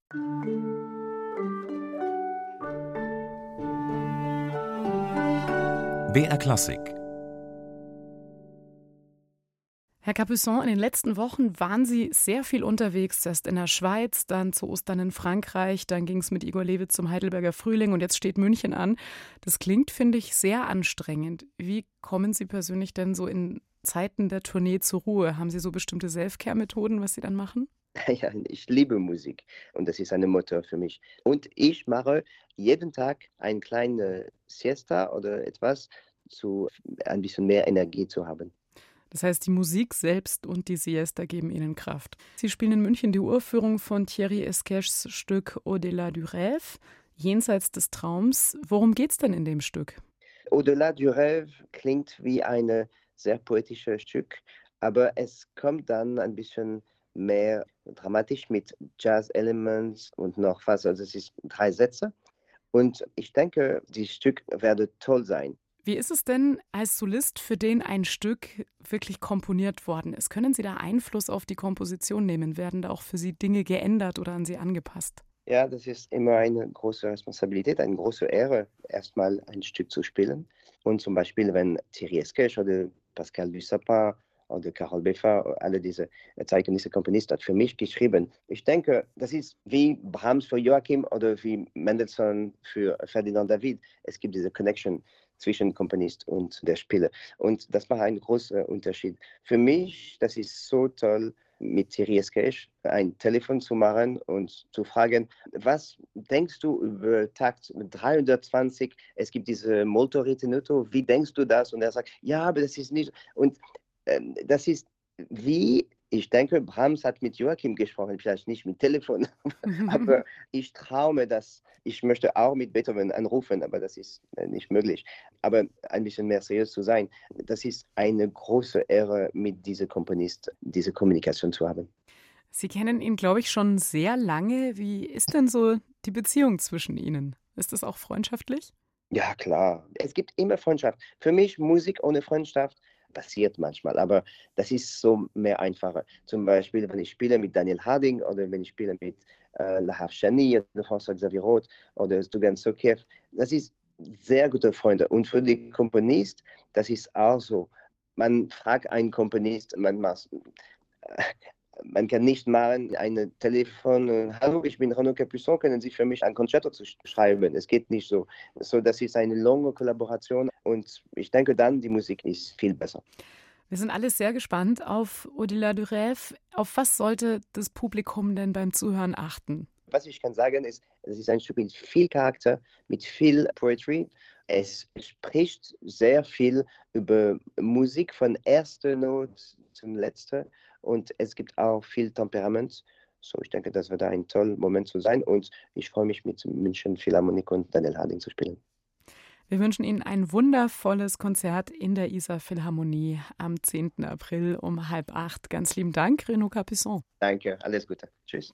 BR Klassik. Herr Capuçon, in den letzten Wochen waren Sie sehr viel unterwegs, erst in der Schweiz, dann zu Ostern in Frankreich, dann ging es mit Igor Levit zum Heidelberger Frühling und jetzt steht München an. Das klingt, finde ich, sehr anstrengend. Wie kommen Sie persönlich denn so in Zeiten der Tournee zur Ruhe? Haben Sie so bestimmte Self-Care-Methoden, was Sie dann machen? Ja, ich liebe Musik und das ist eine Motor für mich. Und ich mache jeden Tag eine kleine Siesta oder etwas, zu ein bisschen mehr Energie zu haben. Das heißt, die Musik selbst und die Siesta geben Ihnen Kraft. Sie spielen in München die Uraufführung von Thierry Esquèches Stück Au-delà du rêve, Jenseits des Traums. Worum geht's denn in dem Stück? Au-delà du rêve klingt wie ein sehr poetisches Stück, aber es kommt dann ein bisschen mehr dramatisch mit Jazz-Elements und noch was. Also es ist 3 Sätze und ich denke, das Stück werde toll sein. Wie ist es denn als Solist, für den ein Stück wirklich komponiert worden ist? Können Sie da Einfluss auf die Komposition nehmen? Werden da auch für Sie Dinge geändert oder an Sie angepasst? Ja, das ist immer eine große Responsabilität, eine große Ehre, erstmal ein Stück zu spielen. Und zum Beispiel, wenn Thierry Esquèche oder Pascal Dussapin oder Carole Beffa, alle diese zeitgenössische Komponisten hat für mich geschrieben. Ich denke, das ist wie Brahms für Joachim oder wie Mendelssohn für Ferdinand David. Es gibt diese Connection zwischen Komponist und der Spieler. Und das macht einen großen Unterschied. Für mich, das ist so toll, mit Thierry Esquèche ein Telefon zu machen und zu fragen, was denkst du über Takt 320? Es gibt diese Molto ritenuto, wie denkst du das? Und er sagt, ja, aber das ist nicht. Und das ist wie, ich denke, Brahms hat mit Joachim gesprochen, vielleicht nicht mit Telefon, aber ich traume, dass ich möchte auch mit Beethoven anrufen, aber das ist nicht möglich. Aber ein bisschen mehr seriös zu sein, das ist eine große Ehre, mit diesem Komponist diese Kommunikation zu haben. Sie kennen ihn, glaube ich, schon sehr lange. Wie ist denn so die Beziehung zwischen Ihnen? Ist das auch freundschaftlich? Ja, klar. Es gibt immer Freundschaft. Für mich Musik ohne Freundschaft passiert manchmal, aber das ist so mehr einfacher. Zum Beispiel, wenn ich spiele mit Daniel Harding oder wenn ich spiele mit Lahav Shani oder François Xavier Roth oder Stugan Sokiev, das ist sehr gute Freunde. Und für den Komponist, das ist auch so. Man fragt einen Komponist, man kann nicht machen, ein Telefon, hallo, ich bin Renaud Capuçon, können Sie für mich ein Concerto zu schreiben? Es geht nicht so. So, das ist eine lange Kollaboration und ich denke dann, die Musik ist viel besser. Wir sind alle sehr gespannt auf Au-delà du rêve. Auf was sollte das Publikum denn beim Zuhören achten? Was ich kann sagen ist, es ist ein Stück mit viel Charakter, mit viel Poetry. Es spricht sehr viel über Musik von erster Note zum letzten und es gibt auch viel Temperament. So, ich denke, das wird ein toller Moment zu sein und ich freue mich mit München Philharmonic und Daniel Harding zu spielen. Wir wünschen Ihnen ein wundervolles Konzert in der Isar Philharmonie am 10. April um 7:30. Ganz lieben Dank, Renaud Capuçon. Danke, alles Gute. Tschüss.